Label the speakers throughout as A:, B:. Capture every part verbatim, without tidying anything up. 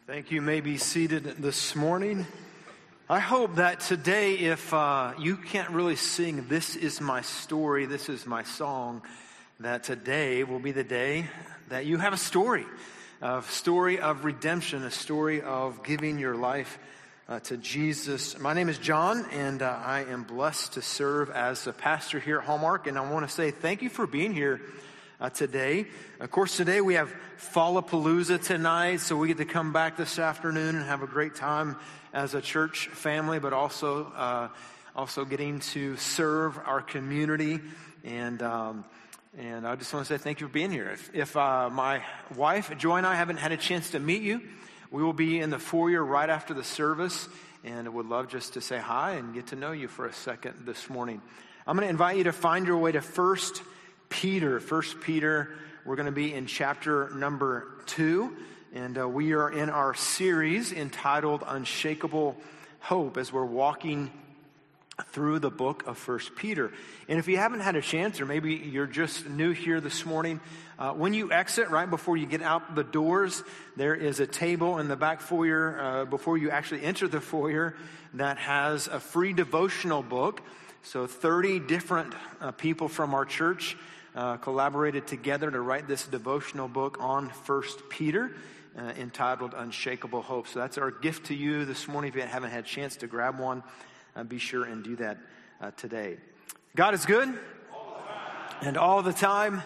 A: Thank you. You may be seated this morning. I hope that today, if uh, you can't really sing "This Is My Story, This Is My Song," that today will be the day that you have a story, a story of redemption, a story of giving your life uh, to Jesus. My name is John, and uh, I am blessed to serve as a pastor here at Hallmark, and I want to say thank you for being here Uh, today. Of course, today we have Fallapalooza tonight, so we get to come back this afternoon and have a great time as a church family, but also uh, also getting to serve our community. And um, and I just want to say thank you for being here. If, if uh, my wife, Joy, and I haven't had a chance to meet you, we will be in the foyer right after the service, and I would love just to say hi and get to know you for a second this morning. I'm going to invite you to find your way to First Peter. First Peter, we're going to be in chapter number two, and uh, we are in our series entitled Unshakable Hope as we're walking through the book of First Peter. And if you haven't had a chance, or maybe you're just new here this morning, uh, when you exit, right before you get out the doors, there is a table in the back foyer uh, before you actually enter the foyer that has a free devotional book. So thirty different uh, people from our church Uh, collaborated together to write this devotional book on First Peter uh, entitled Unshakable Hope. So that's our gift to you this morning. If you haven't had a chance to grab one, uh, be sure and do that uh, today. God is good. All the time. And all the time.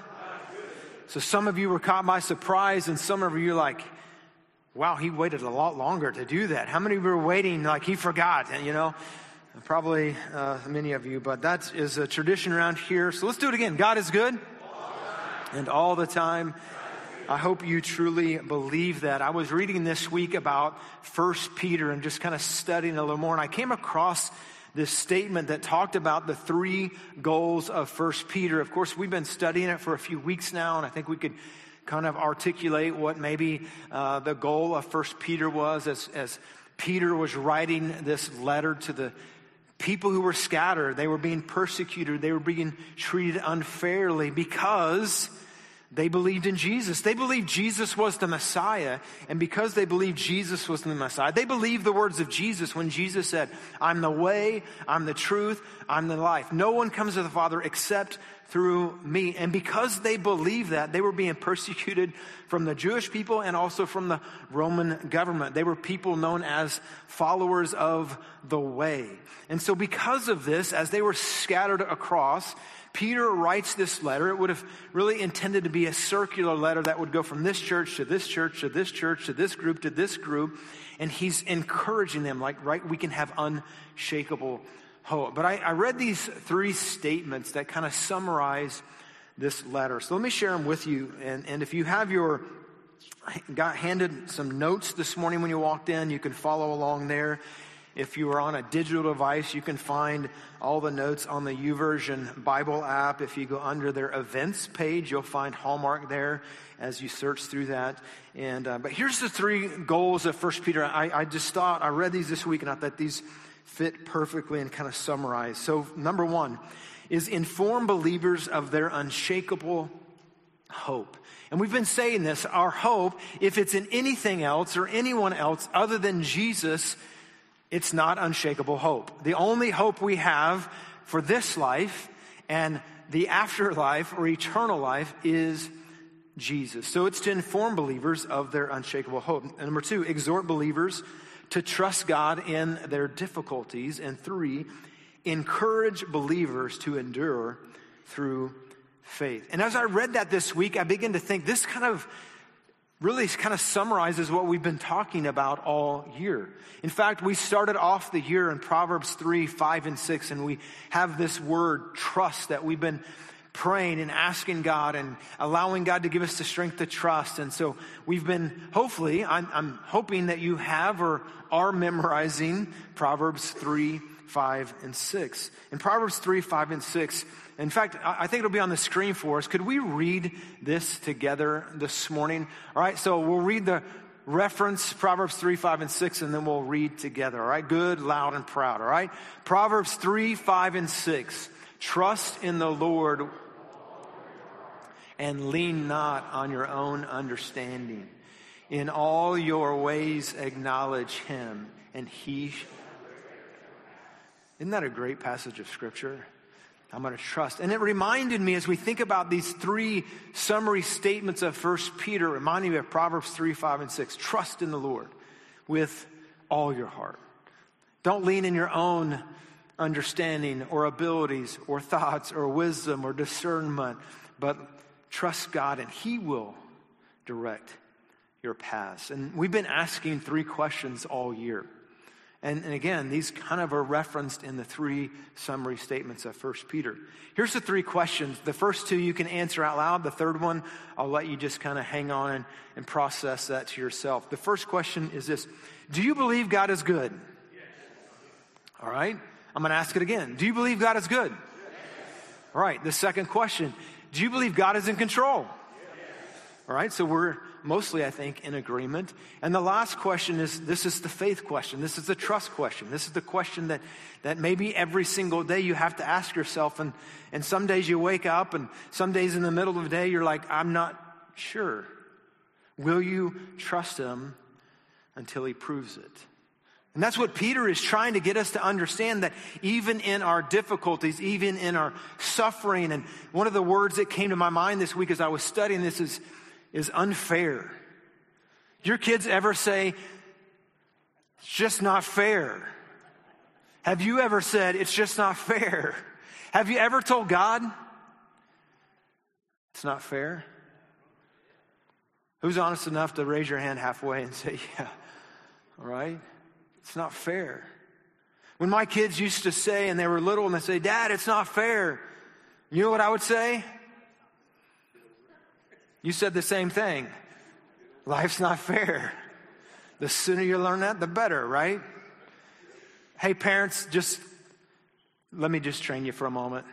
A: So some of you were caught by surprise, and some of you are like, wow, he waited a lot longer to do that. How many were waiting like he forgot, you know? Probably uh, many of you, but that is a tradition around here. So let's do it again. God is good. All and all the time. I hope you truly believe that. I was reading this week about First Peter and just kind of studying a little more, and I came across this statement that talked about the three goals of First Peter. Of course, we've been studying it for a few weeks now, and I think we could kind of articulate what maybe uh, the goal of First Peter was as, as Peter was writing this letter to the people who were scattered. They were being persecuted. They were being treated unfairly because they believed in Jesus. They believed Jesus was the Messiah. And because they believed Jesus was the Messiah, they believed the words of Jesus when Jesus said, "I'm the way, I'm the truth, I'm the life. No one comes to the Father except through me." And because they believed that, they were being persecuted from the Jewish people and also from the Roman government. They were people known as followers of the way. And so because of this, as they were scattered across, Peter writes this letter. It would have really intended to be a circular letter that would go from this church to this church to this church to this group to this group. And he's encouraging them, like, right, we can have unshakable hope. But I, I read these three statements that kind of summarize this letter. So let me share them with you. And, and if you have your, got handed some notes this morning when you walked in, you can follow along there. If you are on a digital device, you can find all the notes on the YouVersion Bible app. If you go under their events page, you'll find Hallmark there as you search through that. And uh, but here's the three goals of First Peter. I, I just thought, I read these this week, and I thought these fit perfectly and kind of summarize. So number one is inform believers of their unshakable hope. And we've been saying this, our hope, if it's in anything else or anyone else other than Jesus, it's not unshakable hope. The only hope we have for this life and the afterlife or eternal life is Jesus. So it's to inform believers of their unshakable hope. And number two, exhort believers to trust God in their difficulties. And three, encourage believers to endure through faith. And as I read that this week, I began to think this kind of really kind of summarizes what we've been talking about all year. In fact, we started off the year in Proverbs three, five, and six, and we have this word trust that we've been praying and asking God and allowing God to give us the strength to trust. And so we've been, hopefully, I'm, I'm hoping that you have or are memorizing Proverbs three, five, and six. In Proverbs three, five, and six, in fact, I think it'll be on the screen for us. Could we read this together this morning? All right, so we'll read the reference, Proverbs three, five, and six, and then we'll read together. All right, good, loud, and proud. All right, Proverbs three, five, and six. Trust in the Lord and lean not on your own understanding. In all your ways acknowledge him, and he... Isn't that a great passage of Scripture? I'm going to trust. And it reminded me as we think about these three summary statements of First Peter, reminding me of Proverbs three, five, and six. Trust in the Lord with all your heart. Don't lean in your own understanding or abilities or thoughts or wisdom or discernment, but trust God and he will direct your paths. And we've been asking three questions all year. And, and again, these kind of are referenced in the three summary statements of First Peter. Here's the three questions. The first two you can answer out loud. The third one, I'll let you just kind of hang on and, and process that to yourself. The first question is this: do you believe God is good? Yes. All right. I'm going to ask it again. Do you believe God is good? Yes. All right. The second question: do you believe God is in control? Yes. All right. So we're mostly, I think, in agreement. And the last question is, this is the faith question. This is the trust question. This is the question that, that maybe every single day you have to ask yourself. And, and some days you wake up and some days in the middle of the day, you're like, I'm not sure. Will you trust him until he proves it? And that's what Peter is trying to get us to understand, that even in our difficulties, even in our suffering, and one of the words that came to my mind this week as I was studying this is, is unfair. Your kids ever say, it's just not fair? Have you ever said, it's just not fair? Have you ever told God, it's not fair? Who's honest enough to raise your hand halfway and say, yeah, all right, it's not fair? When my kids used to say, and they were little, and they say, Dad, it's not fair. You know what I would say? You said the same thing. Life's not fair. The sooner you learn that, the better, right? Hey, parents, just let me just train you for a moment.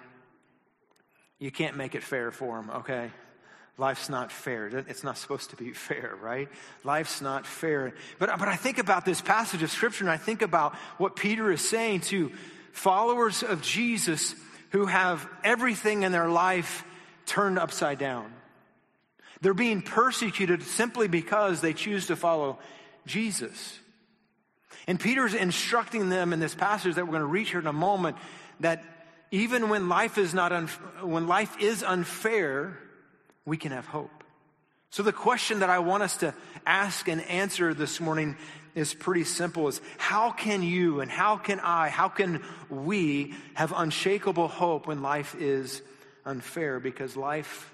A: You can't make it fair for them, okay? Life's not fair. It's not supposed to be fair, right? Life's not fair. But, but I think about this passage of Scripture, and I think about what Peter is saying to followers of Jesus who have everything in their life turned upside down. They're being persecuted simply because they choose to follow Jesus. And Peter's instructing them in this passage that we're going to reach here in a moment, that even when life is not un- when life is unfair, we can have hope. So the question that I want us to ask and answer this morning is pretty simple: is how can you and how can I, how can we have unshakable hope when life is unfair? Because life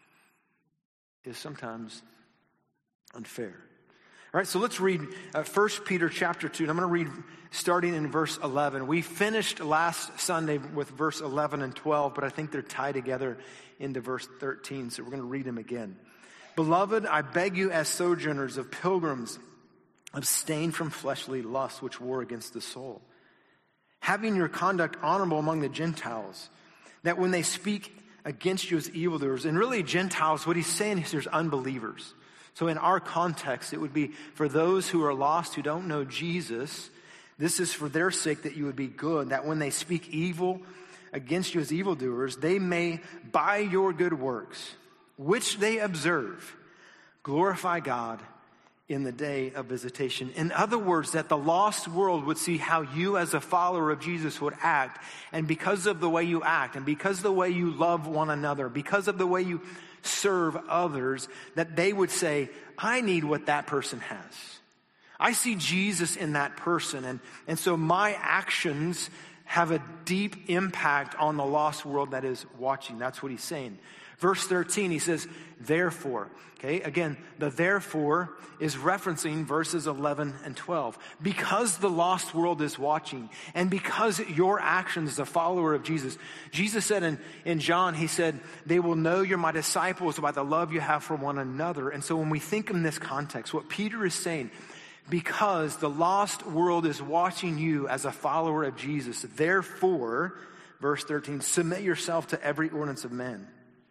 A: is sometimes unfair. All right, so let's read uh, First Peter chapter two. And I'm going to read starting in verse eleven. We finished last Sunday with verse eleven and twelve, but I think they're tied together into verse thirteen, so we're going to read them again. Beloved, I beg you as sojourners of pilgrims, abstain from fleshly lusts which war against the soul, having your conduct honorable among the Gentiles, that when they speak against you as evildoers, and really Gentiles, what he's saying is there's unbelievers. So in our context, it would be for those who are lost, who don't know Jesus. This is for their sake that you would be good, that when they speak evil against you as evildoers, they may, by your good works, which they observe, glorify God in the day of visitation. In other words, that the lost world would see how you as a follower of Jesus would act. And because of the way you act, and because of the way you love one another, because of the way you serve others, that they would say, I need what that person has. I see Jesus in that person. And, and so my actions have a deep impact on the lost world that is watching. That's what he's saying. Verse thirteen, he says, therefore. Okay, again, the therefore is referencing verses eleven and twelve. Because the lost world is watching, and because your actions as a follower of Jesus. Jesus said in, in John, he said, they will know you're my disciples by the love you have for one another. And so when we think in this context, what Peter is saying, because the lost world is watching you as a follower of Jesus, therefore, verse thirteen, submit yourself to every ordinance of men.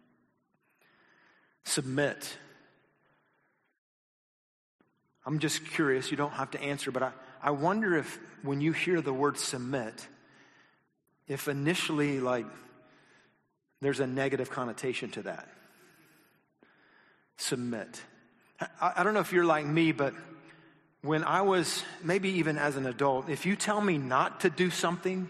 A: Submit. I'm just curious, you don't have to answer, but I, I wonder if when you hear the word submit, if initially like there's a negative connotation to that. Submit. I, I don't know if you're like me, but when I was, maybe even as an adult, if you tell me not to do something,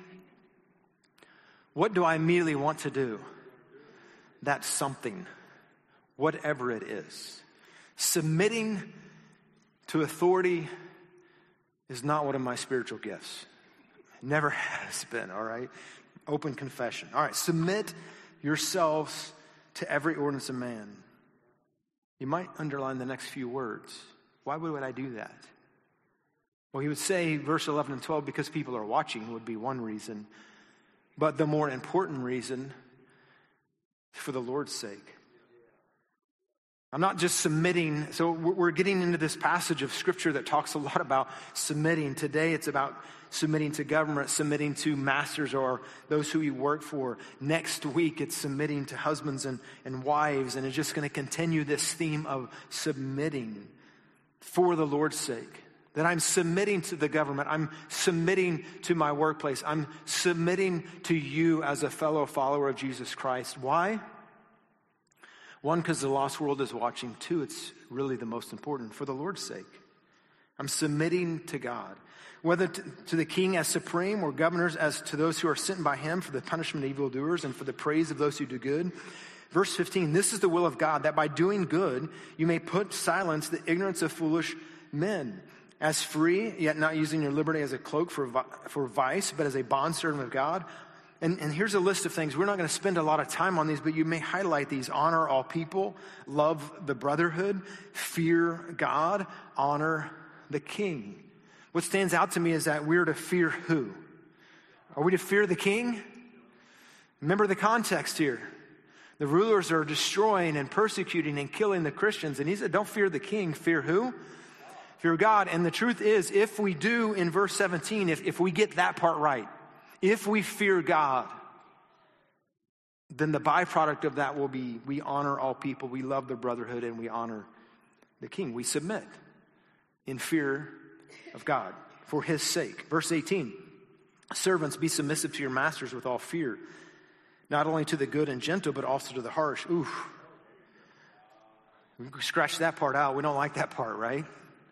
A: what do I immediately want to do? That something, whatever it is. Submitting to authority is not one of my spiritual gifts. Never has been, all right? Open confession. All right, submit yourselves to every ordinance of man. You might underline the next few words. Why would I do that? Well, he would say, verse eleven and twelve, because people are watching would be one reason. But the more important reason, for the Lord's sake. I'm not just submitting. So we're getting into this passage of Scripture that talks a lot about submitting. Today it's about submitting to government, submitting to masters or those who you work for. Next week it's submitting to husbands and, and wives. And it's just going to continue this theme of submitting for the Lord's sake. That I'm submitting to the government. I'm submitting to my workplace. I'm submitting to you as a fellow follower of Jesus Christ. Why? One, because the lost world is watching. Two, it's really the most important, for the Lord's sake. I'm submitting to God. Whether to, to the king as supreme or governors as to those who are sent by him for the punishment of evildoers and for the praise of those who do good. Verse fifteen, this is the will of God, that by doing good you may put silence the ignorance of foolish men. As free, yet not using your liberty as a cloak for, for vice, but as a bondservant of God. And, and here's a list of things. We're not going to spend a lot of time on these, but you may highlight these. Honor all people, love the brotherhood, fear God, honor the king. What stands out to me is that we're to fear who? Are we to fear the king? Remember the context here. The rulers are destroying and persecuting and killing the Christians. And he said, don't fear the king, fear who? Fear God. And the truth is, if we do in verse seventeen, if, if we get that part right, if we fear God, then the byproduct of that will be we honor all people, we love the brotherhood, and we honor the king. We submit in fear of God for his sake. Verse eighteen, servants, be submissive to your masters with all fear, not only to the good and gentle, but also to the harsh. Ooh, we scratch that part out. We don't like that part, right?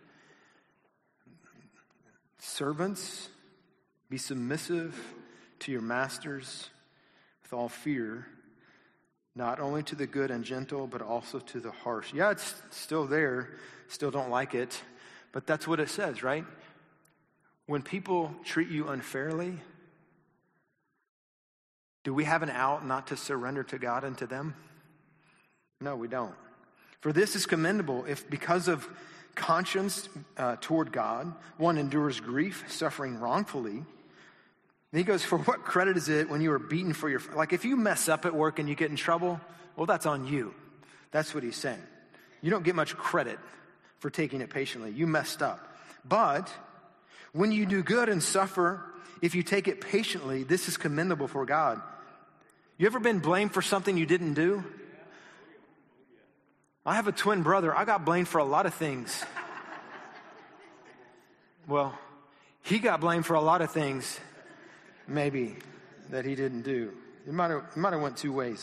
A: Servants, be submissive to your masters with all fear, not only to the good and gentle, but also to the harsh. Yeah, it's still there. Still don't like it. But that's what it says, right? When people treat you unfairly, do we have an out not to surrender to God and to them? No, we don't. For this is commendable if because of conscience uh, toward God, one endures grief, suffering wrongfully. Then he goes, for what credit is it when you are beaten for your... Like if you mess up at work and you get in trouble, well, that's on you. That's what he's saying. You don't get much credit for taking it patiently. You messed up. But when you do good and suffer, if you take it patiently, this is commendable for God. You ever been blamed for something you didn't do? I have a twin brother. I got blamed for a lot of things. Well, he got blamed for a lot of things, maybe, that he didn't do. It might have, it might have went two ways.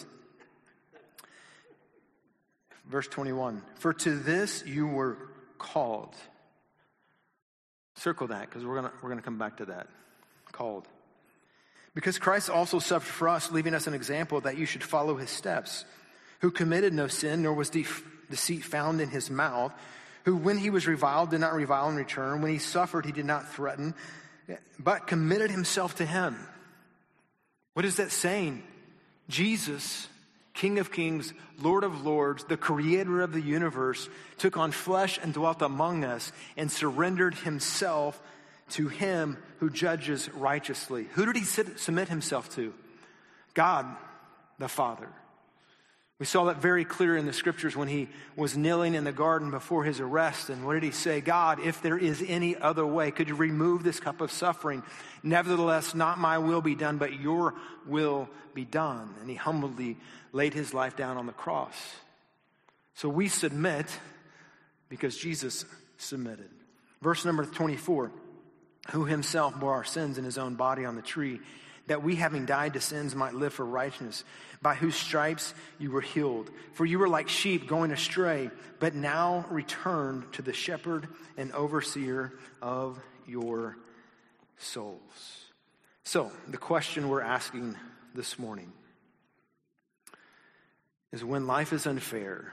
A: Verse twenty-one, for to this you were called. Circle that, because we're gonna we're gonna come back to that. Called. Because Christ also suffered for us, leaving us an example that you should follow his steps, who committed no sin, nor was de- deceit found in his mouth, who when he was reviled did not revile in return, when he suffered he did not threaten, but committed himself to him. What is that saying? Jesus, King of kings, Lord of lords, the creator of the universe, took on flesh and dwelt among us and surrendered himself to him who judges righteously. Who did he submit himself to? God, the Father. We saw that very clear in the scriptures when he was kneeling in the garden before his arrest. And what did he say? God, if there is any other way, could you remove this cup of suffering? Nevertheless, not my will be done, but your will be done. And he humbly laid his life down on the cross. So we submit because Jesus submitted. Verse number twenty-four, who himself bore our sins in his own body on the tree, that we, having died to sins, might live for righteousness, by whose stripes you were healed. For you were like sheep going astray, but now returned to the shepherd and overseer of your souls. So, the question we're asking this morning is, when life is unfair,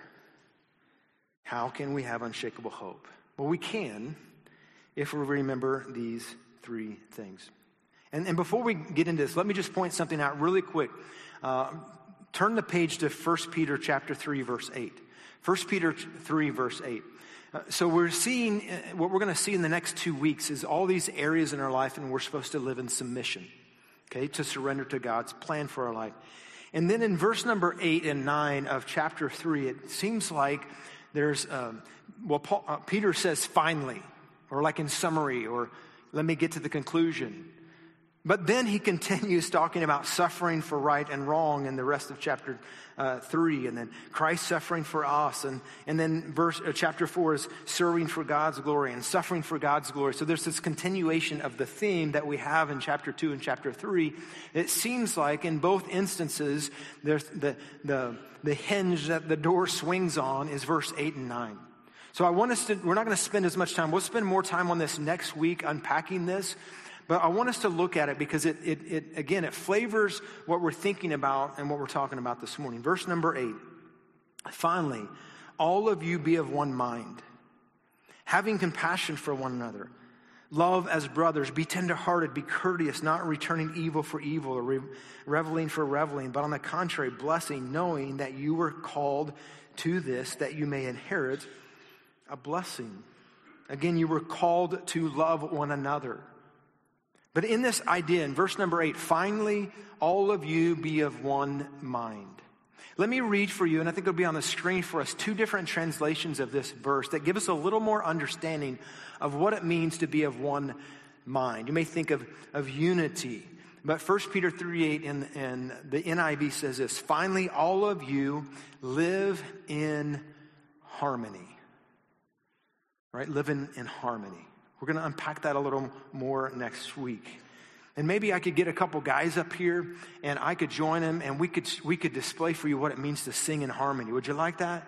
A: how can we have unshakable hope? Well, we can if we remember these three things. And, and before we get into this, let me just point something out really quick. Uh, turn the page to First Peter chapter three, verse eight. First Peter three, verse eight. Uh, so we're seeing, uh, what we're going to see in the next two weeks is all these areas in our life, and we're supposed to live in submission, okay, to surrender to God's plan for our life. And then in verse number eight and nine of chapter three, it seems like there's, um, well, Paul, uh, Peter says, finally, or like in summary, or let me get to the conclusion. But then he continues talking about suffering for right and wrong in the rest of chapter uh, three, and then Christ suffering for us, and and then verse uh, chapter four is serving for God's glory and suffering for God's glory. So there's this continuation of the theme that we have in chapter two and chapter three. It seems like in both instances, there's the the the hinge that the door swings on is verse eight and nine. So I want us to. We're not going to spend as much time. We'll spend more time on this next week unpacking this. But I want us to look at it because it, it, it, again, it flavors what we're thinking about and what we're talking about this morning. Verse number eight. Finally, all of you be of one mind, having compassion for one another. Love as brothers, be tenderhearted, be courteous, not returning evil for evil or re- reveling for reveling, but on the contrary, blessing, knowing that you were called to this, that you may inherit a blessing. Again, you were called to love one another. But in this idea, in verse number eight, finally, all of you be of one mind. Let me read for you, and I think it'll be on the screen for us, two different translations of this verse that give us a little more understanding of what it means to be of one mind. You may think of, of unity, but First Peter three eight in, in the N I V says this, finally, all of you live in harmony. Right? Live in, in harmony. We're going to unpack that a little more next week. And maybe I could get a couple guys up here and I could join them and we could we could display for you what it means to sing in harmony. Would you like that?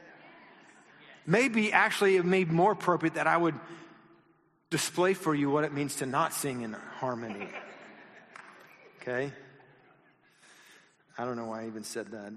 A: Maybe actually it may be more appropriate that I would display for you what it means to not sing in harmony. Okay? I don't know why I even said that.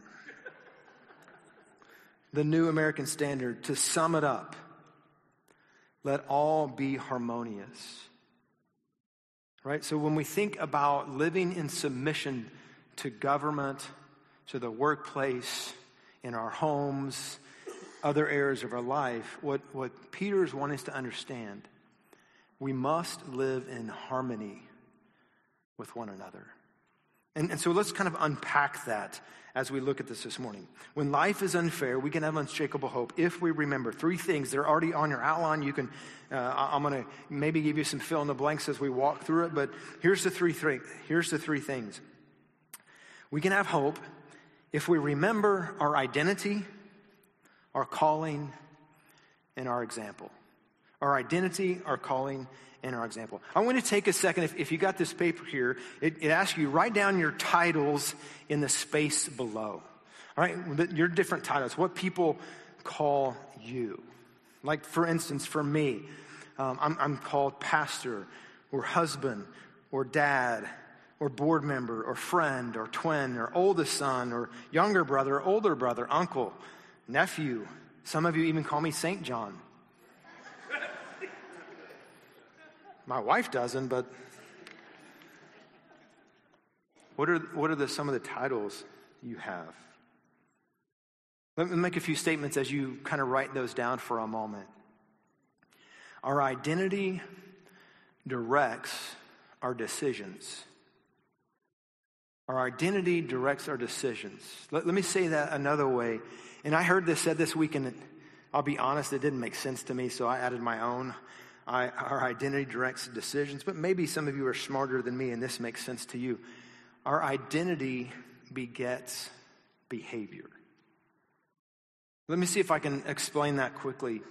A: The New American Standard, to sum it up, let all be harmonious. Right? So when we think about living in submission to government, to the workplace, in our homes, other areas of our life, what, what Peter is wanting us to understand, we must live in harmony with one another. And, and so let's kind of unpack that as we look at this this morning. When life is unfair, we can have unshakable hope if we remember three things. They're already on your outline. You can, uh, I'm going to maybe give you some fill in the blanks as we walk through it, but here's the three th- Here's the three things. We can have hope if we remember our identity, our calling, and our example. Our identity, our calling, and our example. I want to take a second, if, if you got this paper here, it, it asks you, write down your titles in the space below. All right, your different titles, what people call you. Like, for instance, for me, um, I'm, I'm called pastor, or husband, or dad, or board member, or friend, or twin, or oldest son, or younger brother, or older brother, uncle, nephew. Some of you even call me Saint John. My wife doesn't, but what are what are the some of the titles you have? Let me make a few statements as you kind of write those down for a moment. Our identity directs our decisions. Our identity directs our decisions. Let, let me say that another way. And I heard this said this week, and it, I'll be honest, it didn't make sense to me, so I added my own. I, our identity directs decisions, but maybe some of you are smarter than me and this makes sense to you. Our identity begets behavior. Let me see if I can explain that quickly.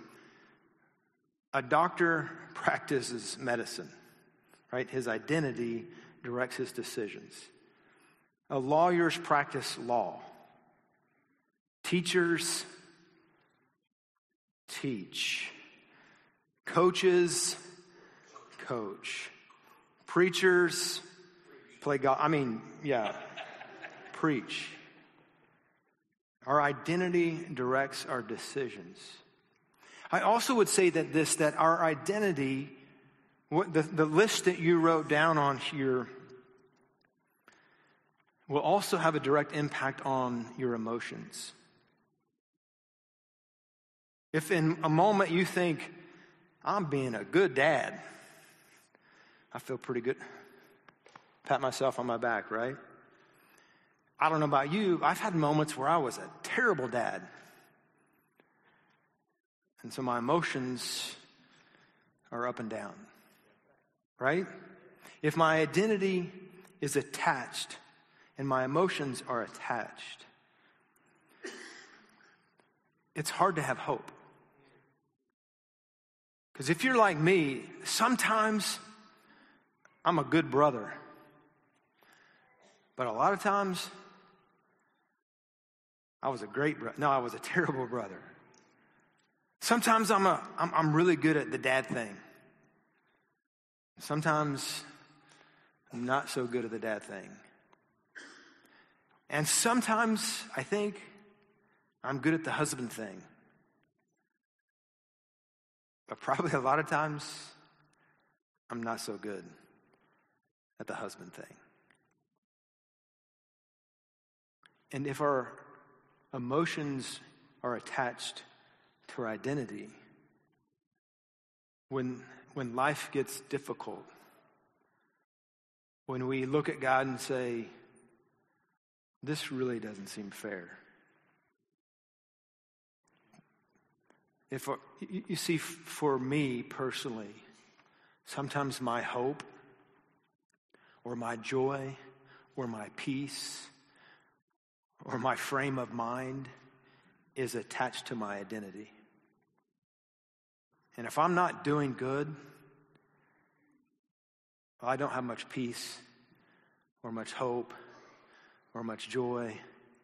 A: A doctor practices medicine, right? His identity directs his decisions. Uh, lawyers practice law. Teachers teach. Coaches coach. Preachers play God. I mean, yeah, preach. Our identity directs our decisions. I also would say that this, that our identity, what the, the list that you wrote down on here will also have a direct impact on your emotions. If in a moment you think, I'm being a good dad, I feel pretty good. Pat myself on my back, right? I don't know about you, I've had moments where I was a terrible dad. And so my emotions are up and down, right? If my identity is attached and my emotions are attached, it's hard to have hope. Because if you're like me, sometimes I'm a good brother. But a lot of times, I was a great brother. No, I was a terrible brother. Sometimes I'm a I'm, I'm really good at the dad thing. Sometimes I'm not so good at the dad thing. And sometimes I think I'm good at the husband thing. But probably a lot of times I'm not so good at the husband thing. And if our emotions are attached to our identity, when when life gets difficult, when we look at God and say, this really doesn't seem fair. If you, you see, for me personally, sometimes my hope or my joy or my peace or my frame of mind is attached to my identity. And if I'm not doing good, well, I don't have much peace or much hope or much joy.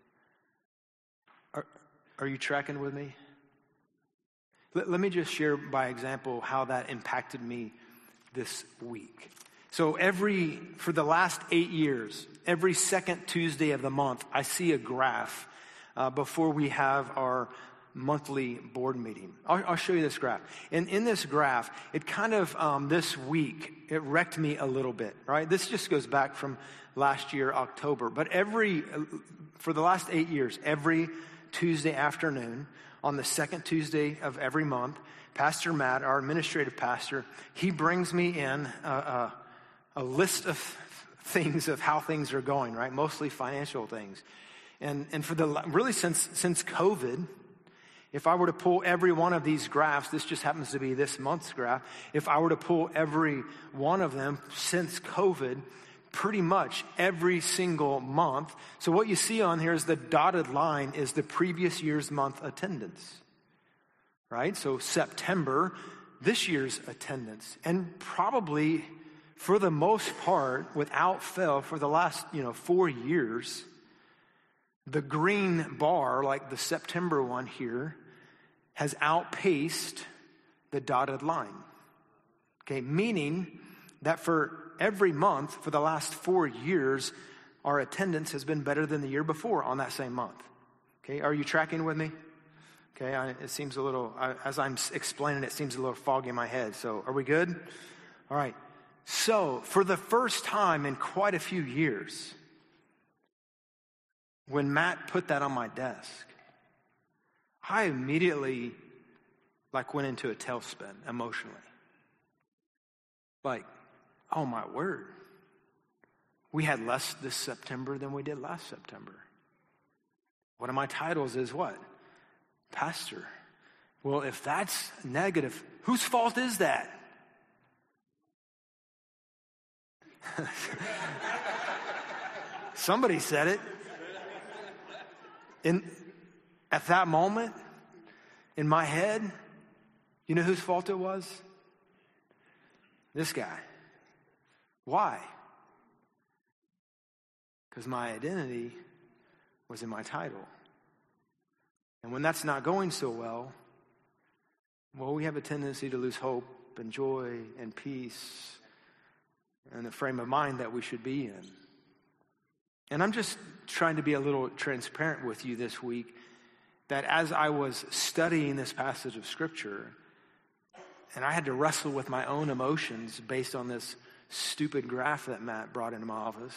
A: Are, are you tracking with me? Let, let me just share by example how that impacted me this week. So every, for the last eight years, every second Tuesday of the month, I see a graph uh, before we have our monthly board meeting. I'll, I'll show you this graph. And in this graph, it kind of, um, this week, it wrecked me a little bit, right? This just goes back from last year, October. But every, for the last eight years, every Tuesday afternoon, on the second Tuesday of every month, Pastor Matt, our administrative pastor, he brings me in a, a, a list of things of how things are going, right? Mostly financial things. And and for the, really since since COVID, if I were to pull every one of these graphs, this just happens to be this month's graph, if I were to pull every one of them since COVID, pretty much every single month. So what you see on here is the dotted line is the previous year's month attendance, right? So September, this year's attendance. And probably for the most part, without fail, for the last, you know, four years, the green bar, like the September one here, has outpaced the dotted line. Okay, meaning that for every month for the last four years, our attendance has been better than the year before on that same month. Okay, are you tracking with me? Okay, I, it seems a little, I, as I'm explaining, it seems a little foggy in my head. So are we good? All right. So for the first time in quite a few years, when Matt put that on my desk, I immediately like went into a tailspin emotionally. Like, oh my word. We had less this September than we did last September. One of my titles is what? Pastor. Well, if that's negative, whose fault is that? Somebody said it. In, at that moment, in my head, you know whose fault it was? This guy. Why? because my identity was in my title. And when that's not going so well, well, we have a tendency to lose hope and joy and peace and the frame of mind that we should be in. And I'm just trying to be a little transparent with you this week, that as I was studying this passage of Scripture, and I had to wrestle with my own emotions based on this stupid graph that Matt brought into my office.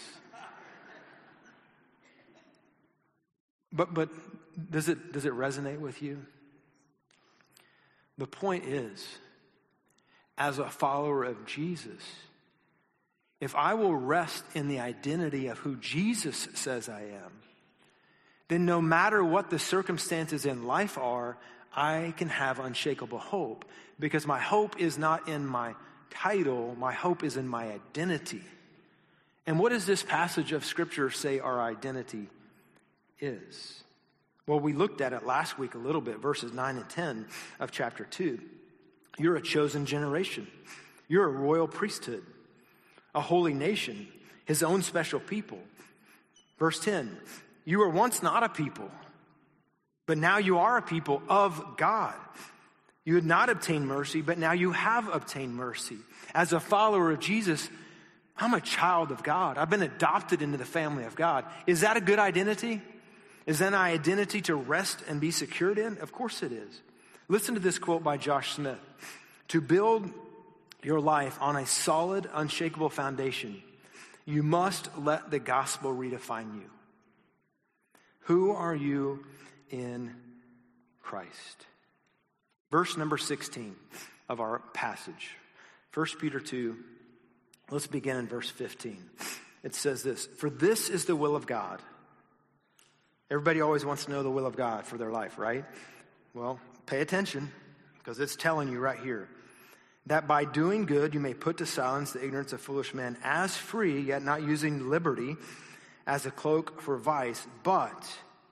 A: But but does it does it resonate with you? The point is, as a follower of Jesus, if I will rest in the identity of who Jesus says I am, then no matter what the circumstances in life are, I can have unshakable hope, because my hope is not in my title, my hope is in my identity. And what does this passage of Scripture say our identity is? Well, we looked at it last week a little bit, verses nine and ten of chapter two. You're a chosen generation. You're a royal priesthood, a holy nation, his own special people. Verse ten, you were once not a people, but now you are a people of God. You had not obtained mercy, but now you have obtained mercy. As a follower of Jesus, I'm a child of God. I've been adopted into the family of God. Is that a good identity? Is that an identity to rest and be secured in? Of course it is. Listen to this quote by Josh Smith. To build your life on a solid, unshakable foundation, you must let the gospel redefine you. Who are you in Christ? Verse number sixteen of our passage. First Peter two, let's begin in verse fifteen. It says this, for this is the will of God. Everybody always wants to know the will of God for their life, right? Well, pay attention, because it's telling you right here. That by doing good you may put to silence the ignorance of foolish men, as free, yet not using liberty as a cloak for vice, but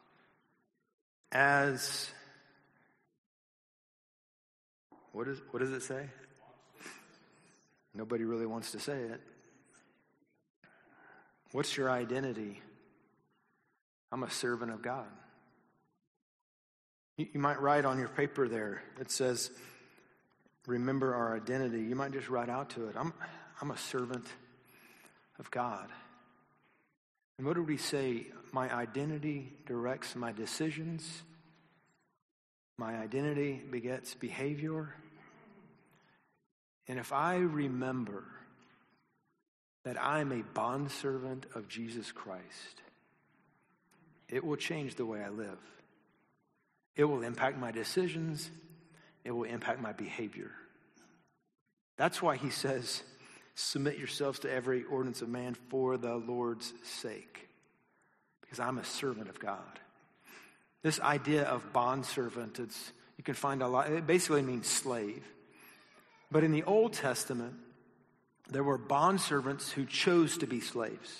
A: as, what, is, what does it say? Nobody really wants to say it. What's your identity? I'm a servant of God. You, you might write on your paper there, it says, remember our identity. You might just write out to it, I'm, I'm a servant of God. And what did we say? My identity directs my decisions. My identity begets behavior. And if I remember that I'm a bondservant of Jesus Christ, it will change the way I live. It will impact my decisions. It will impact my behavior. That's why he says, submit yourselves to every ordinance of man for the Lord's sake. Because I'm a servant of God. This idea of bondservant, it's, you can find a lot, it basically means slave. But in the Old Testament, there were bondservants who chose to be slaves.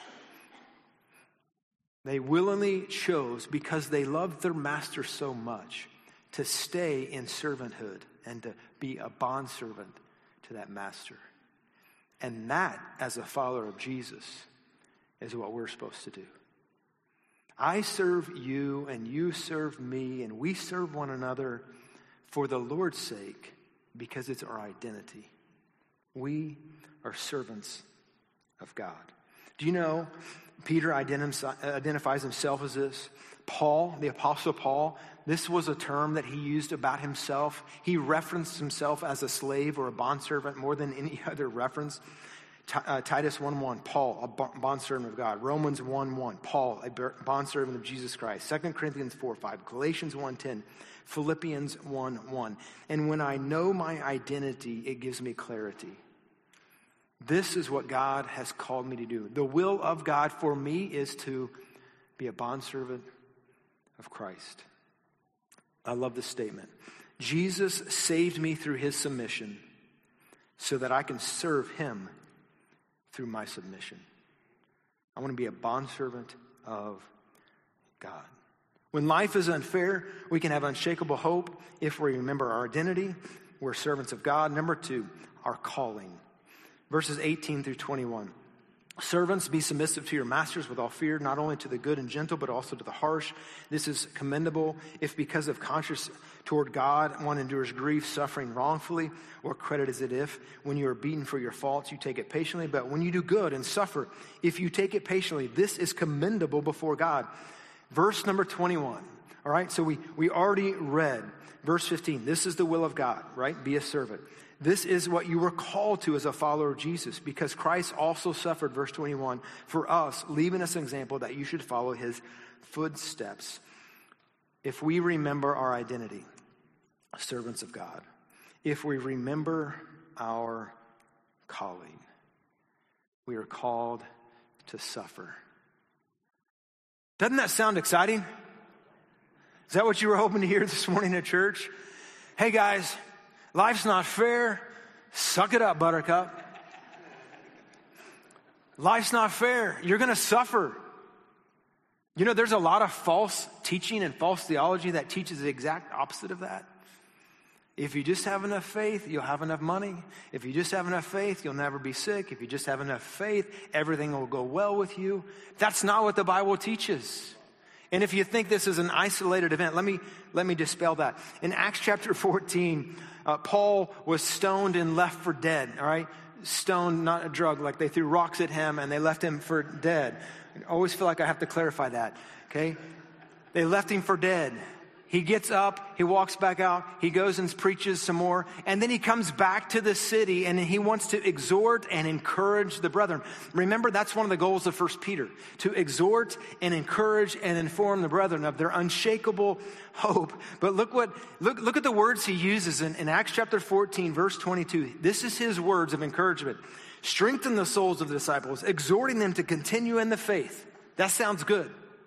A: They willingly chose, because they loved their master so much, to stay in servanthood and to be a bondservant to that master. And that, as a follower of Jesus, is what we're supposed to do. I serve you and you serve me and we serve one another for the Lord's sake, because it's our identity. We are servants of God. Do you know Peter identifies himself as this? Paul, the Apostle Paul, this was a term that he used about himself. He referenced himself as a slave or a bondservant more than any other reference. T- uh, Titus one one, Paul, a bondservant of God. Romans one one, Paul, a bondservant of Jesus Christ. Second Corinthians four five, Galatians one ten, Philippians one one. And when I know my identity, it gives me clarity. This is what God has called me to do. The will of God for me is to be a bondservant of Christ. I love this statement. Jesus saved me through his submission so that I can serve him through my submission. I want to be a bondservant of God. When life is unfair, we can have unshakable hope if we remember our identity. We're servants of God. Number two, our calling. Verses eighteen through twenty-one. Servants, be submissive to your masters with all fear, not only to the good and gentle, but also to the harsh. This is commendable if because of conscience toward God one endures grief, suffering wrongfully. What credit is it if, when you are beaten for your faults, you take it patiently? But when you do good and suffer, if you take it patiently, this is commendable before God. Verse number twenty-one. All right, so we, we already read verse fifteen. This is the will of God, right? Be a servant. This is what you were called to as a follower of Jesus, because Christ also suffered, verse twenty-one, for us, leaving us an example that you should follow his footsteps. If we remember our identity, servants of God, if we remember our calling, we are called to suffer. Doesn't that sound exciting? Is that what you were hoping to hear this morning at church? Hey guys, life's not fair. Suck it up, Buttercup. Life's not fair. You're going to suffer. You know, there's a lot of false teaching and false theology that teaches the exact opposite of that. If you just have enough faith, you'll have enough money. If you just have enough faith, you'll never be sick. If you just have enough faith, everything will go well with you. That's not what the Bible teaches. And if you think this is an isolated event, let me let me dispel that. In Acts chapter fourteen, uh, Paul was stoned and left for dead, all right? Stoned, not a drug, like they threw rocks at him and they left him for dead. I always feel like I have to clarify that, okay? They left him for dead. He gets up, he walks back out, he goes and preaches some more, and then he comes back to the city and he wants to exhort and encourage the brethren. Remember, that's one of the goals of First Peter, to exhort and encourage and inform the brethren of their unshakable hope. But look what look look at the words he uses in, in Acts chapter fourteen, verse twenty-two. This is his words of encouragement. Strengthen the souls of the disciples, exhorting them to continue in the faith. That sounds good.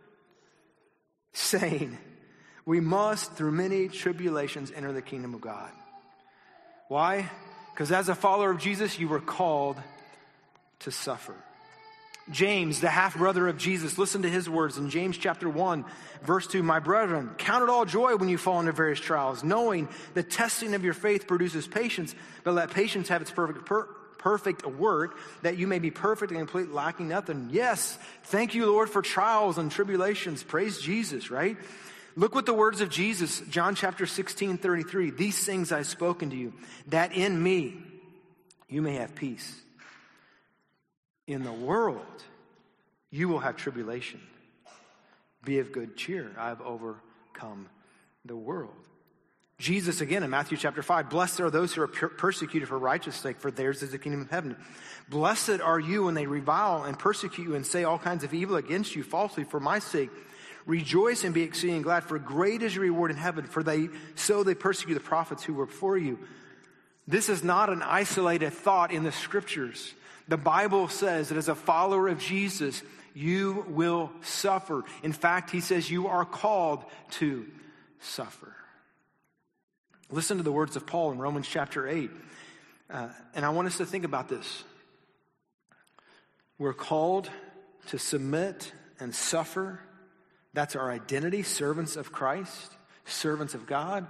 A: Saying, we must, through many tribulations, enter the kingdom of God. Why? Because as a follower of Jesus, you were called to suffer. James, the half-brother of Jesus, listen to his words in James chapter one, verse two. My brethren, count it all joy when you fall into various trials, knowing the testing of your faith produces patience, but let patience have its perfect per- perfect work, that you may be perfect and complete, lacking nothing. Yes, thank you, Lord, for trials and tribulations. Praise Jesus, right? Look what the words of Jesus, John chapter sixteen, thirty-three. These things I've spoken to you, that in me you may have peace. In the world you will have tribulation. Be of good cheer. I've overcome the world. Jesus again in Matthew chapter five. Blessed are those who are per- persecuted for righteousness' sake, for theirs is the kingdom of heaven. Blessed are you when they revile and persecute you and say all kinds of evil against you falsely for my sake. Rejoice and be exceeding glad, for great is your reward in heaven, for they so they persecute the prophets who were before you. This is not an isolated thought in the scriptures. The Bible says that as a follower of Jesus, you will suffer. In fact, he says you are called to suffer. Listen to the words of Paul in Romans chapter eight. Uh, and I want us to think about this. We're called to submit and suffer. That's our identity, servants of Christ, servants of God.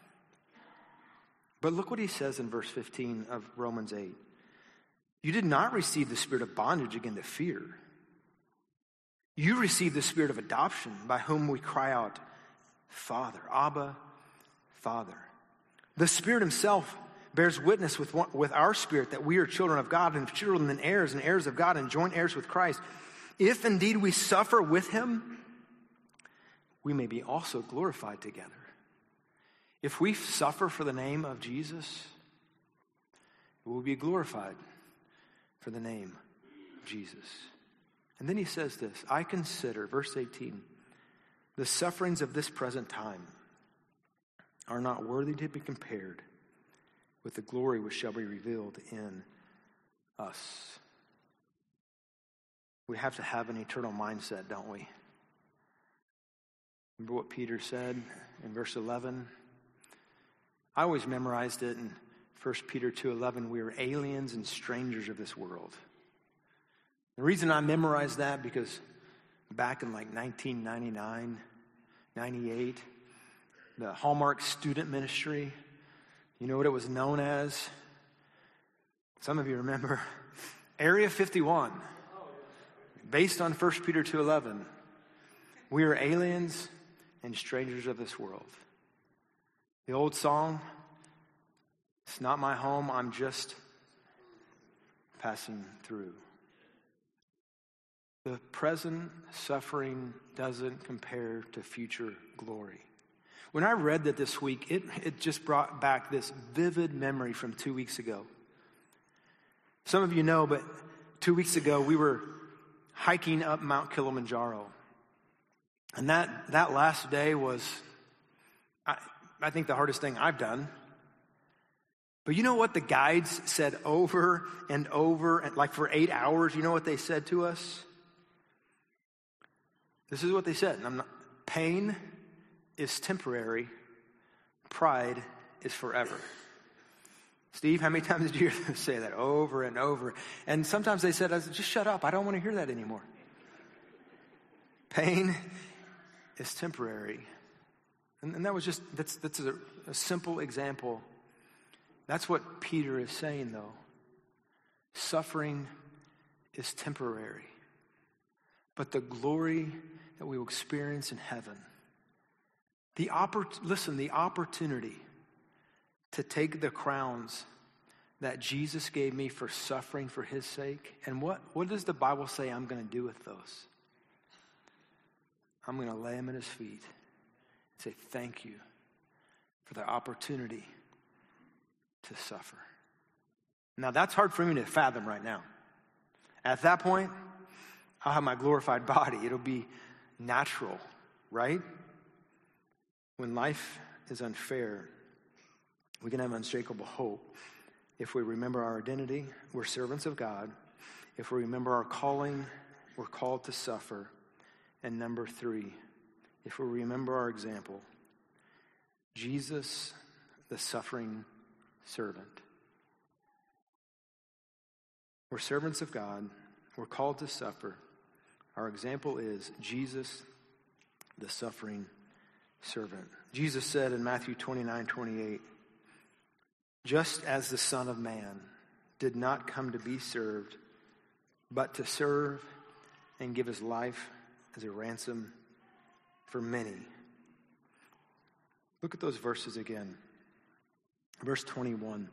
A: But look what he says in verse fifteen of Romans eight. You did not receive the spirit of bondage again to fear. You received the spirit of adoption, by whom we cry out, Father, Abba, Father. The Spirit himself bears witness with, one, with our spirit that we are children of God, and children and heirs and heirs of God, and joint heirs with Christ. If indeed we suffer with him, we may be also glorified together. If we suffer for the name of Jesus, we will be glorified for the name of Jesus. And then he says this, I consider, verse eighteen, the sufferings of this present time are not worthy to be compared with the glory which shall be revealed in us. We have to have an eternal mindset, don't we? Remember what Peter said in verse eleven? I always memorized it in First Peter two eleven. We are aliens and strangers of this world. The reason I memorized that, because back in like nineteen ninety-nine, ninety-eight, the Hallmark Student Ministry, you know what it was known as? Some of you remember Area fifty-one. based on First Peter two eleven. We are aliens and strangers of this world. The old song, it's not my home, I'm just passing through. The present suffering doesn't compare to future glory. When I read that this week, it, it just brought back this vivid memory from two weeks ago. Some of you know, but two weeks ago we were hiking up Mount Kilimanjaro. And that, that last day was, I, I think, the hardest thing I've done. But you know what the guides said over and over, and like for eight hours, you know what they said to us? This is what they said. I'm not, pain is temporary. Pride is forever. Steve, how many times did you hear them say that over and over? And sometimes they said, just shut up. I don't want to hear that anymore. Pain is temporary. And, and that was just, that's, that's a, a simple example. That's what Peter is saying, though. Suffering is temporary. But the glory that we will experience in heaven, the oppor- listen, the opportunity to take the crowns that Jesus gave me for suffering for his sake. And what, what does the Bible say I'm going to do with those? I'm going to lay them at his feet and say, thank you for the opportunity to suffer. Now, that's hard for me to fathom right now. At that point, I'll have my glorified body. It'll be natural, right? When life is unfair, we can have unshakable hope if we remember our identity. We're servants of God. If we remember our calling, we're called to suffer. And number three, if we remember our example, Jesus, the suffering servant. We're servants of God. We're called to suffer. Our example is Jesus, the suffering servant. Jesus said in Matthew twenty-nine twenty-eight, just as the Son of Man did not come to be served, but to serve and give his life as a ransom for many. Look at those verses again. Verse twenty-one.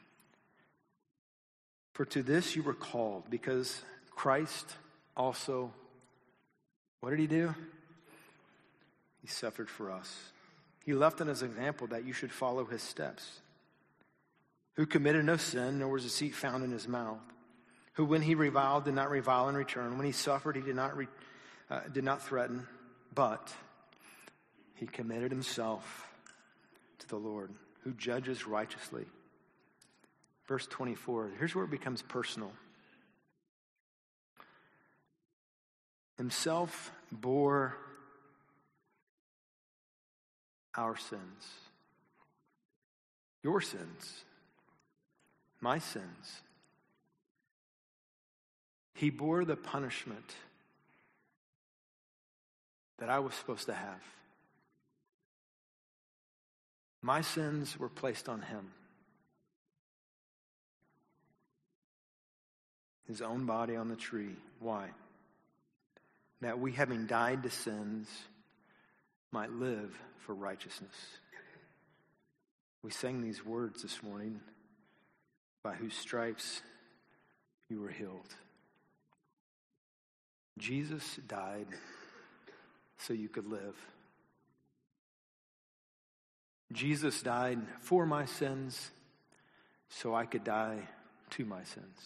A: For to this you were called, because Christ also, what did he do? He suffered for us. He left in his example that you should follow his steps. Who committed no sin, nor was deceit found in his mouth. Who, when he reviled, did not revile in return. When he suffered, he did not re, uh, did not threaten, but he committed himself to the Lord, who judges righteously. Verse twenty-four, here's where it becomes personal. Himself bore our sins, your sins, my sins. He bore the punishment that I was supposed to have. My sins were placed on him. His own body on the tree. Why? That we, having died to sins, might live for righteousness. We sang these words this morning, by whose stripes you were healed. Jesus died so you could live. Jesus died for my sins so I could die to my sins.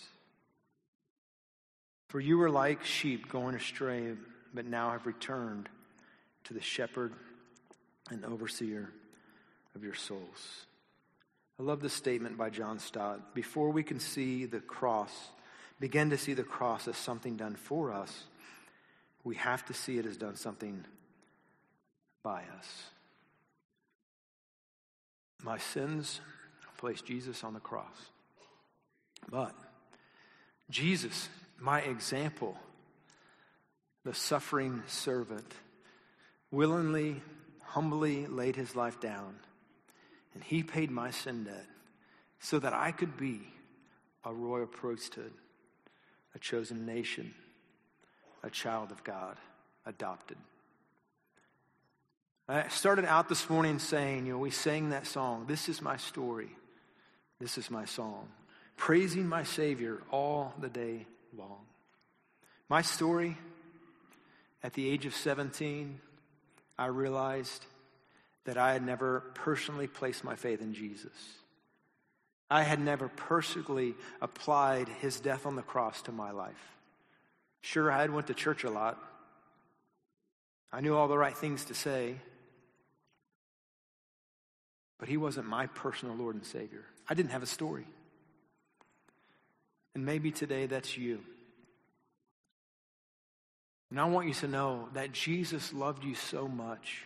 A: For you were like sheep going astray, but now have returned to the shepherd and overseer of your souls. I love this statement by John Stott. Before we can see the cross, begin to see the cross as something done for us, we have to see it as done something by us. My sins placed Jesus on the cross. But Jesus, my example, the suffering servant, willingly, humbly laid his life down, and he paid my sin debt so that I could be a royal priesthood, a chosen nation, a child of God, adopted. I started out this morning saying, you know, we sang that song, "This is my story, this is my song," praising my Savior all the day long. My story, at the age of seventeen, I realized that I had never personally placed my faith in Jesus. I had never personally applied his death on the cross to my life. Sure, I had went to church a lot. I knew all the right things to say. But he wasn't my personal Lord and Savior. I didn't have a story. And maybe today that's you. And I want you to know that Jesus loved you so much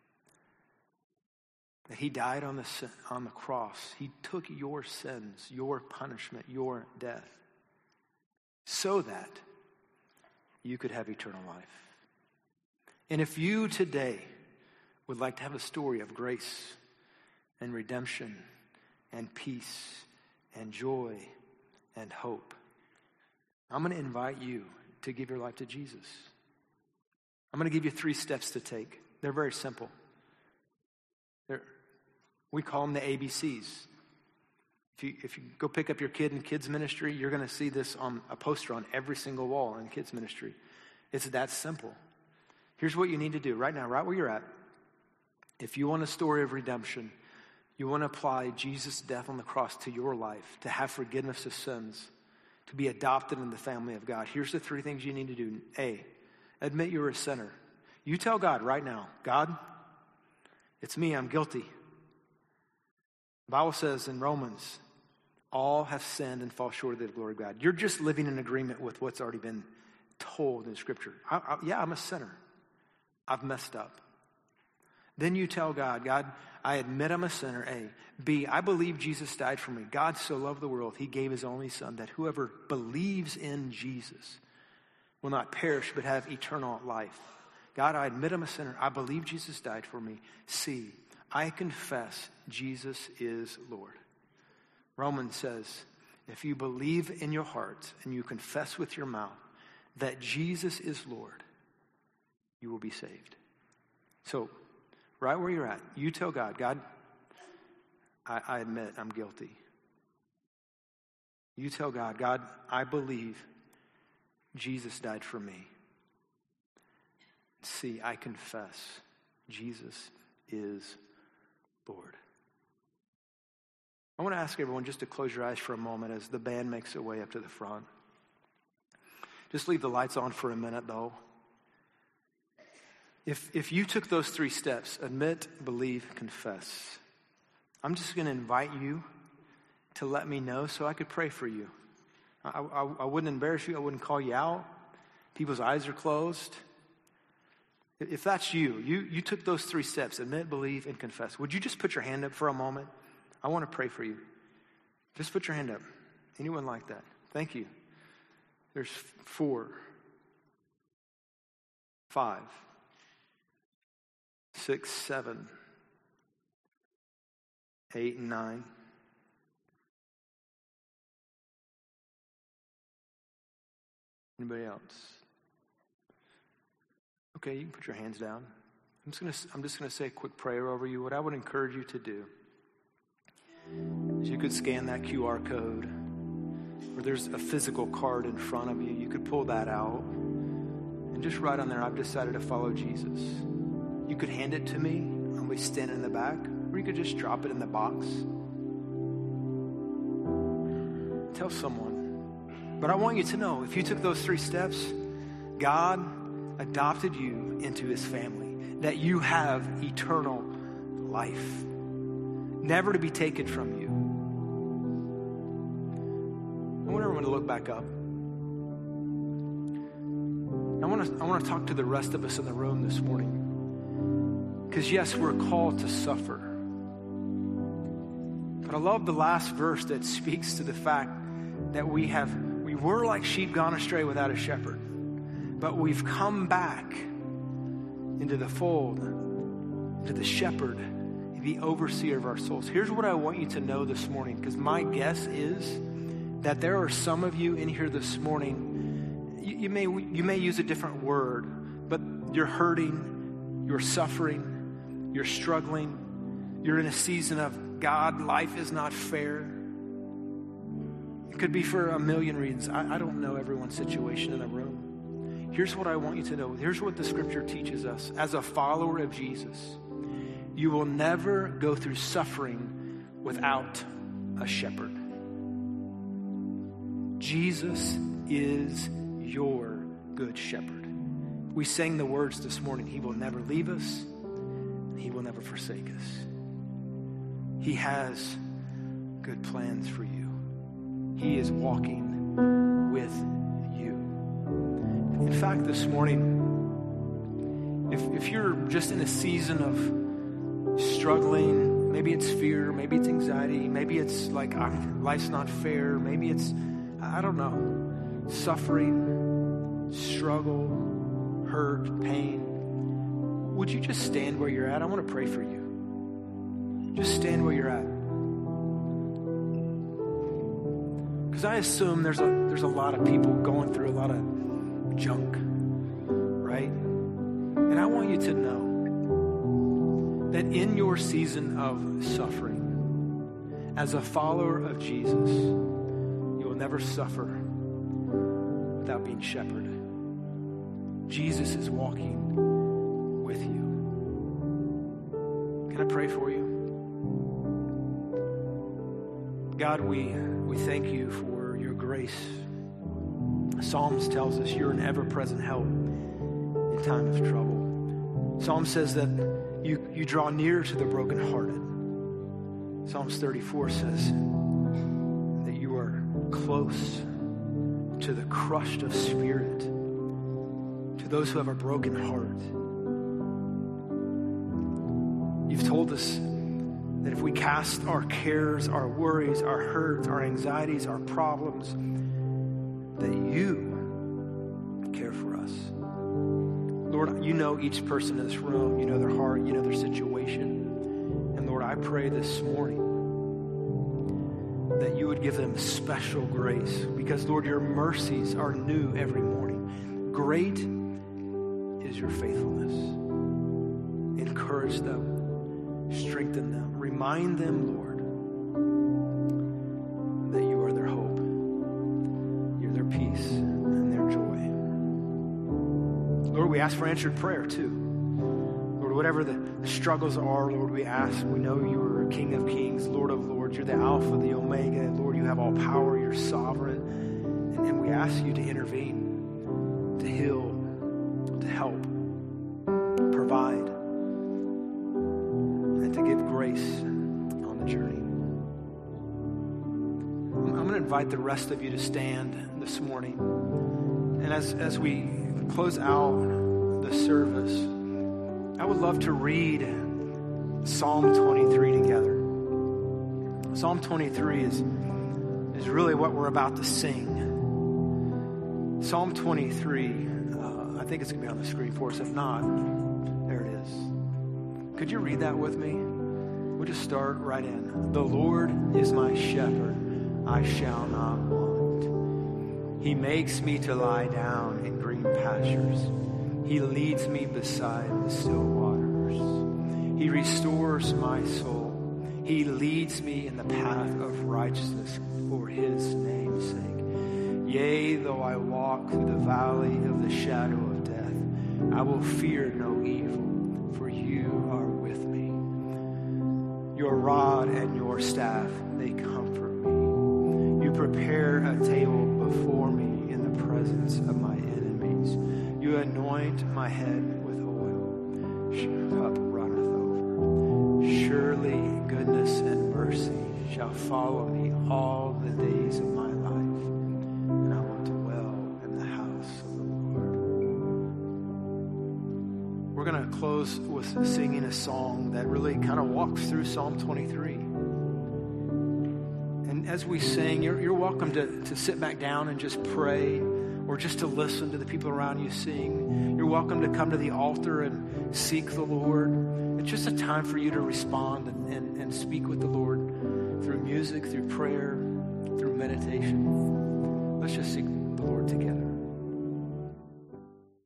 A: that he died on the, on the cross. He took your sins, your punishment, your death, so that you could have eternal life. And if you today would like to have a story of grace and redemption and peace and joy and hope, I'm going to invite you to give your life to Jesus. I'm going to give you three steps to take. They're very simple. They're, we call them the A B Cs. If you, if you go pick up your kid in kids ministry, you're going to see this on a poster on every single wall in kids ministry. It's that simple. Here's what you need to do right now, right where you're at. If you want a story of redemption, you want to apply Jesus' death on the cross to your life, to have forgiveness of sins, to be adopted in the family of God, here's the three things you need to do. A, admit you're a sinner. You tell God right now, God, it's me, I'm guilty. The Bible says in Romans, all have sinned and fall short of the glory of God. You're just living in agreement with what's already been told in Scripture. I, I, yeah, I'm a sinner. I've messed up. Then you tell God, God, I admit I'm a sinner, A. B, I believe Jesus died for me. God so loved the world, he gave his only son, that whoever believes in Jesus will not perish but have eternal life. God, I admit I'm a sinner. I believe Jesus died for me. C, I confess Jesus is Lord. Romans says, if you believe in your heart and you confess with your mouth that Jesus is Lord, you will be saved. So, right where you're at, you tell God, God, I, I admit I'm guilty. You tell God, God, I believe Jesus died for me. See, I confess Jesus is Lord. I want to ask everyone just to close your eyes for a moment as the band makes their way up to the front. Just leave the lights on for a minute, though. If if you took those three steps, admit, believe, confess, I'm just going to invite you to let me know so I could pray for you. I, I, I wouldn't embarrass you. I wouldn't call you out. People's eyes are closed. If that's you, you, you took those three steps, admit, believe, and confess. Would you just put your hand up for a moment? I want to pray for you. Just put your hand up. Anyone like that? Thank you. There's four, five, six, seven, eight, and nine. Anybody else? Okay, you can put your hands down. I'm just gonna I'm just gonna say a quick prayer over you. What I would encourage you to do is you could scan that Q R code, or there's a physical card in front of you. You could pull that out and just write on there, I've decided to follow Jesus. You could hand it to me. I'll be standing in the back, or you could just drop it in the box. Tell someone. But I want you to know, if you took those three steps, God adopted you into his family, that you have eternal life, never to be taken from you. I want everyone to look back up. I want to I want to talk to the rest of us in the room this morning, because yes, we're called to suffer. But I love the last verse that speaks to the fact that we have we were like sheep gone astray without a shepherd. But we've come back into the fold, into the shepherd, the overseer of our souls. Here's what I want you to know this morning, because my guess is that there are some of you in here this morning, you, you may you may use a different word, but you're hurting, you're suffering, you're struggling, you're in a season of, God, life is not fair. It could be for a million reasons. I, I don't know everyone's situation in the room. Here's what I want you to know. Here's what the scripture teaches us. As a follower of Jesus, you will never go through suffering without a shepherd. Jesus is your good shepherd. We sang the words this morning. He will never leave us. And he will never forsake us. He has good plans for you. He is walking with you. In fact, this morning, if, if you're just in a season of struggling, maybe it's fear, maybe it's anxiety, maybe it's like I'm, life's not fair, maybe it's, I don't know, suffering, struggle, hurt, pain, would you just stand where you're at? I want to pray for you. Just stand where you're at. Because I assume there's a there's a lot of people going through a lot of junk, right? And I want you to know that in your season of suffering, as a follower of Jesus, you will never suffer without being shepherded. Jesus is walking with you. Can I pray for you? God, we, we thank you for your grace. Psalms tells us you're an ever-present help in time of trouble. Psalm says that you, you draw near to the brokenhearted. Psalms thirty-four says that you are close to the crushed of spirit, to those who have a broken heart. You've told us that if we cast our cares, our worries, our hurts, our anxieties, our problems, that you care for us. Lord, you know each person in this room. You know their heart. You know their situation. And Lord, I pray this morning that you would give them special grace, because Lord, your mercies are new every morning. Great is your faithfulness. Encourage them. Strengthen them. Remind them, Lord, that you are their hope. You're their peace and their joy. Lord, we ask for answered prayer too. Lord, whatever the, the struggles are, Lord, we ask. We know you are King of Kings, Lord of Lords. You're the Alpha, the Omega. Lord, you have all power. You're sovereign. And, and we ask you to intervene, to heal, to help, provide, and to give grace on the journey. I'm going to invite the rest of you to stand this morning. And as, as we close out the service, I would love to read Psalm twenty-three together. Psalm twenty-three is, is really what we're about to sing. Psalm twenty-three, uh, I think it's going to be on the screen for us. If not, there it is. Could you read that with me? We'll just start right in. The Lord is my shepherd, I shall not want. He makes me to lie down in green pastures. He leads me beside the still waters. He restores my soul. He leads me in the path of righteousness for his name's sake. Yea, though I walk through the valley of the shadow of death, I will fear no evil, for you are with me. Your rod and your staff, they comfort me. You prepare a table before me in the presence of my enemies. You anoint my head with oil. Your cup runneth over. Surely goodness and mercy shall follow me all the days of my life, and I will dwell in the house of the Lord. We're going to close with singing a song that really kind of walks through Psalm twenty-three. And as we sing, you're, you're welcome to, to sit back down and just pray, or just to listen to the people around you sing. You're welcome to come to the altar and seek the Lord. It's just a time for you to respond and, and, and speak with the Lord through music, through prayer, through meditation. Let's just seek the Lord together.